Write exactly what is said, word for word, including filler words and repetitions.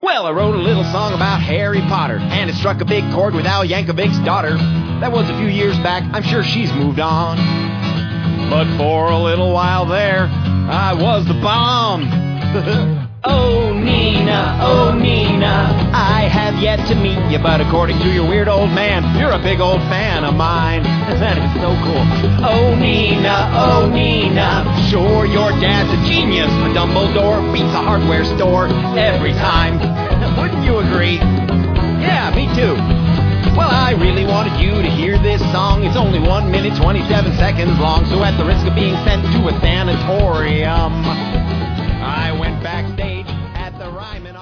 Well, I wrote a little song about Harry Potter, and it struck a big chord with Al Yankovic's daughter. That was a few years back, I'm sure she's moved on. But for a little while there, I was the bomb. Oh, Nina, oh, Nina, I have yet to meet you, but according to your weird old man, you're a big old fan of mine. That is so cool. Oh, Nina, oh, Nina, sure, your dad's a genius, but Dumbledore beats a hardware store every time. Wouldn't you agree? Yeah, me too. Well, I really wanted you to hear this song. It's only one minute, twenty-seven seconds long, so at the risk of being sent to a sanatorium, I went backstage at the Ryman